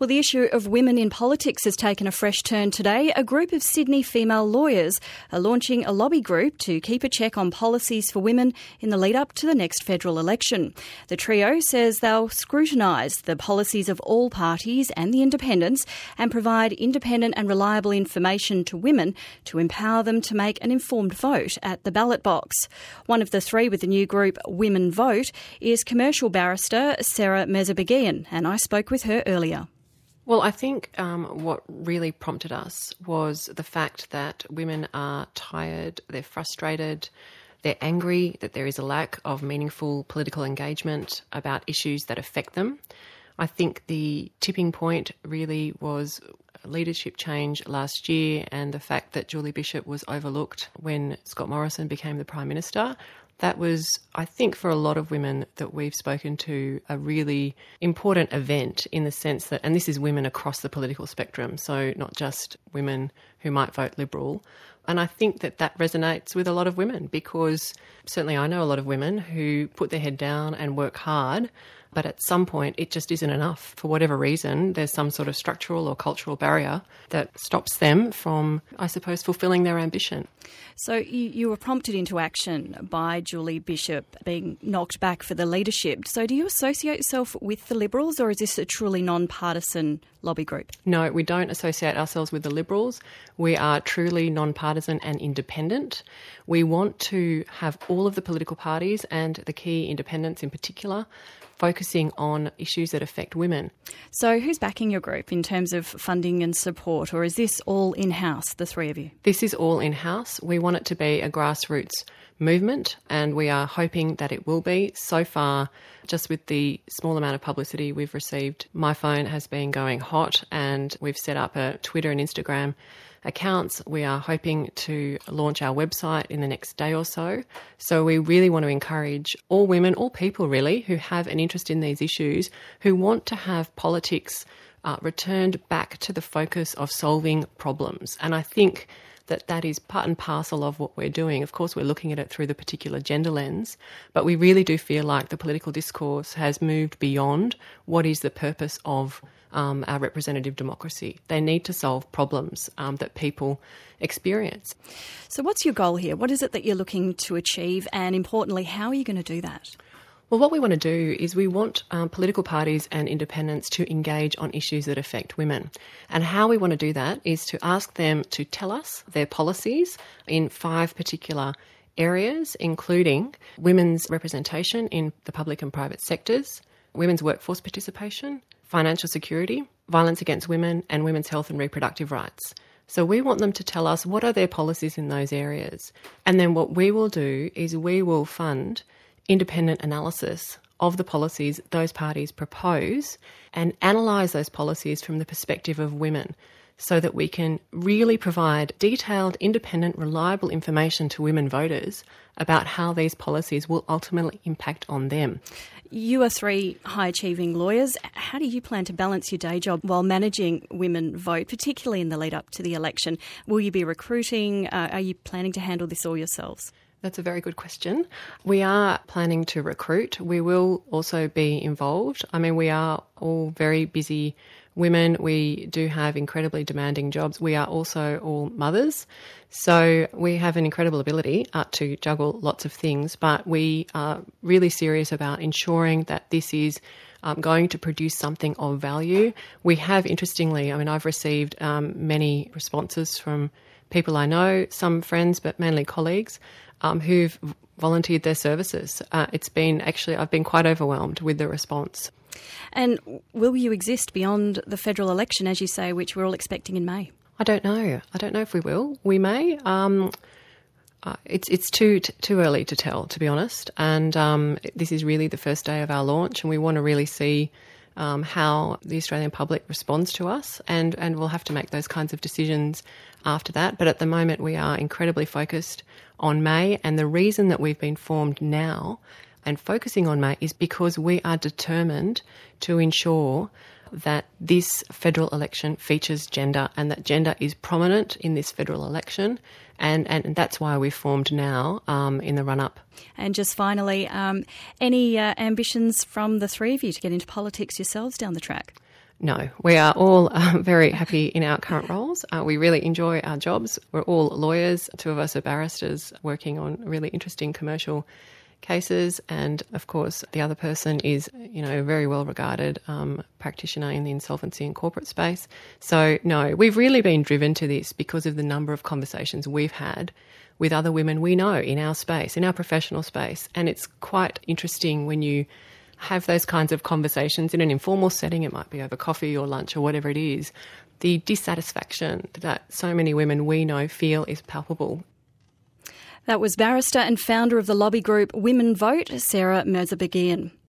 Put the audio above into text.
Well, the issue of women in politics has taken a fresh turn today. A group of Sydney female lawyers are launching a lobby group to keep a check on policies for women in the lead up to the next federal election. The trio says they'll scrutinise the policies of all parties and the independents and provide independent and reliable information to women to empower them to make an informed vote at the ballot box. One of the three with the new group Women Vote is commercial barrister Sarah Mezzabegian, and I spoke with her earlier. Well, I think what really prompted us was the fact that women are tired, they're frustrated, they're angry that there is a lack of meaningful political engagement about issues that affect them. I think the tipping point really was leadership change last year and the fact that Julie Bishop was overlooked when Scott Morrison became the Prime Minister. That was, I think, for a lot of women that we've spoken to, a really important event in the sense that, and this is women across the political spectrum, so not just women who might vote Liberal. And I think that that resonates with a lot of women because certainly I know a lot of women who put their head down and work hard, but at some point it just isn't enough. For whatever reason, there's some sort of structural or cultural barrier that stops them from, I suppose, fulfilling their ambition. So you were prompted into action by Julie Bishop being knocked back for the leadership. So do you associate yourself with the Liberals, or is this a truly non-partisan lobby group? No, we don't associate ourselves with the Liberals. We are truly non-partisan and independent. We want to have all of the political parties and the key independents in particular focusing on issues that affect women. So who's backing your group in terms of funding and support, or is this all in-house, the three of you? This is all in-house. We want it to be a grassroots movement and we are hoping that it will be. So far, just with the small amount of publicity we've received, my phone has been going hot and we've set up a Twitter and Instagram accounts. We are hoping to launch our website in the next day or so. So we really want to encourage all women, all people really, who have an interest in these issues, who want to have politics returned back to the focus of solving problems. And I think that is part and parcel of what we're doing. Of course, we're looking at it through the particular gender lens, but we really do feel like the political discourse has moved beyond what is the purpose of our representative democracy. They need to solve problems that people experience. So what's your goal here? What is it that you're looking to achieve? And importantly, how are you going to do that? Well, what we want to do is we want political parties and independents to engage on issues that affect women. And how we want to do that is to ask them to tell us their policies in 5 particular areas, including women's representation in the public and private sectors, women's workforce participation, financial security, violence against women, and women's health and reproductive rights. So we want them to tell us what are their policies in those areas. And then what we will do is we will fund independent analysis of the policies those parties propose and analyse those policies from the perspective of women so that we can really provide detailed, independent, reliable information to women voters about how these policies will ultimately impact on them. You are 3 high-achieving lawyers. How do you plan to balance your day job while managing Women Vote, particularly in the lead-up to the election? Will you be recruiting? Are you planning to handle this all yourselves? That's a very good question. We are planning to recruit. We will also be involved. I mean, we are all very busy women. We do have incredibly demanding jobs. We are also all mothers. So we have an incredible ability to juggle lots of things, but we are really serious about ensuring that this is going to produce something of value. We have, interestingly, I've received many responses from people I know, some friends, but mainly colleagues, who've volunteered their services. I've been quite overwhelmed with the response. And will you exist beyond the federal election, as you say, which we're all expecting in May? I don't know. I don't know if we will. We may. It's too early to tell, to be honest. And this is really the first day of our launch, and we want to really see how the Australian public responds to us, and we'll have to make those kinds of decisions after that. But at the moment, we are incredibly focused on May, and the reason that we've been formed now and focusing on May is because we are determined to ensure that this federal election features gender and that gender is prominent in this federal election, and that's why we've formed now in the run-up. And just finally, any ambitions from the 3 of you to get into politics yourselves down the track? No, we are all very happy in our current roles. We really enjoy our jobs. We're all lawyers. Two of us are barristers working on really interesting commercial cases, and of course the other person is, a very well regarded practitioner in the insolvency and corporate space. So no, we've really been driven to this because of the number of conversations we've had with other women we know in our space, in our professional space. And it's quite interesting when you have those kinds of conversations in an informal setting. It might be over coffee or lunch or whatever it is. The dissatisfaction that so many women we know feel is palpable. That was barrister and founder of the lobby group Women Vote, Sarah Mirzabegian.